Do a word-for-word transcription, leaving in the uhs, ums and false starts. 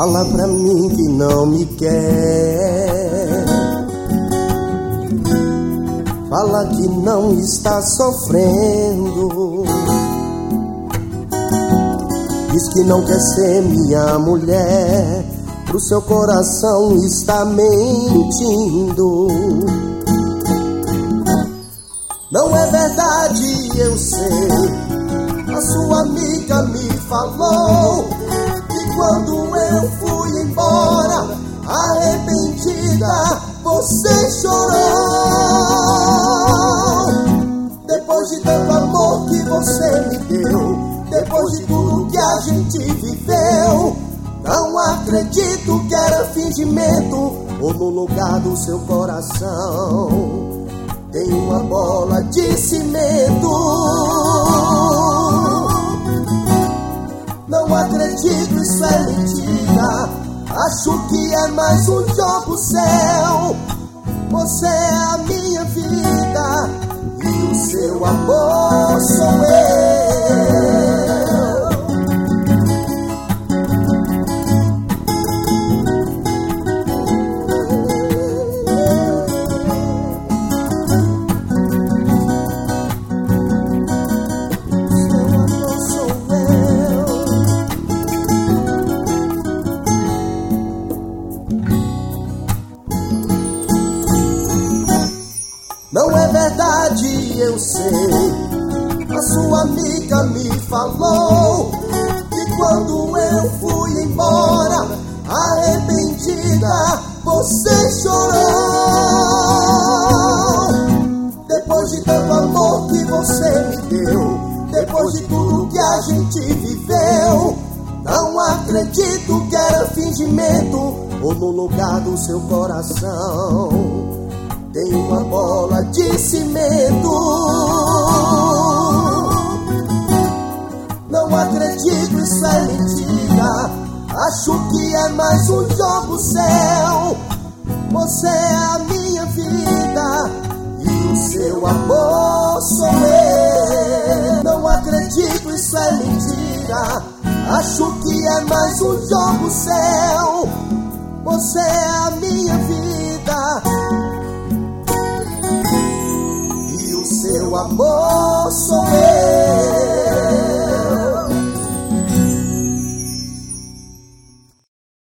Fala pra mim que não me quer. Fala que não está sofrendo. Diz que não quer ser minha mulher. Pro seu coração está mentindo. Não é verdade, eu sei. A sua amiga me falou que quando eu fui embora, arrependida, você chorou. Depois de tanto amor que você me deu, depois de tudo que a gente viveu, não acredito que era fingimento, ou no lugar do seu coração tem uma bola de cimento. Não acredito, isso é mentira. Acho que é mais um jogo seu. Você é a minha vida e o seu amor sou eu. Não é verdade, eu sei. A sua amiga me falou que quando eu fui embora, arrependida, você chorou. Depois de tanto amor que você me deu, depois de tudo que a gente viveu, não acredito que era fingimento, ou no lugar do seu coração tem uma bola de cimento. Não acredito, isso é mentira. Acho que é mais um jogo seu. Você é a minha vida e o seu amor sou eu. Não acredito, isso é mentira. Acho que é mais um jogo seu. Você é a minha vida, seu amor sou eu.